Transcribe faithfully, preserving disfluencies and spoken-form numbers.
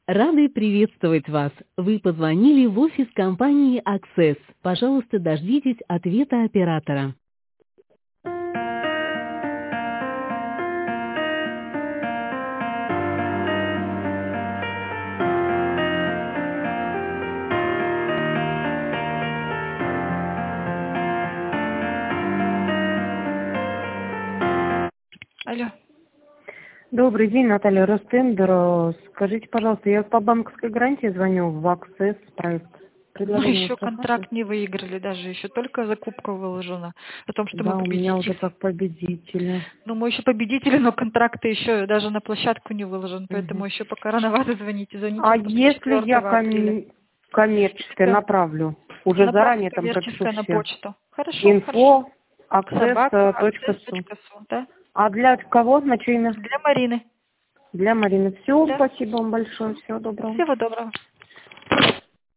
Рады приветствовать вас. Вы позвонили в офис компании Access. Пожалуйста, дождитесь ответа оператора. Алло. Добрый день, Наталья Ростендер. Скажите, пожалуйста, я по банковской гарантии звоню в Access проект. Мы еще контракт не выиграли, даже еще только закупка выложена о том, что да, мы у меня уже победители. как победители. Ну, мы еще победители, но контракты еще даже на площадку не выложен, поэтому Угу. еще пока рановато звоните. Звоните А после если я апреля. коммерческое Да. направлю? Уже Направьте заранее там пропишу коммерческое на все. почту. Хорошо, Инфо, Собака, access.su. access.su, да? А для кого? На чье имя? Для Марины. Для Марины. Все, Да. спасибо вам большое. Всего доброго. Всего доброго.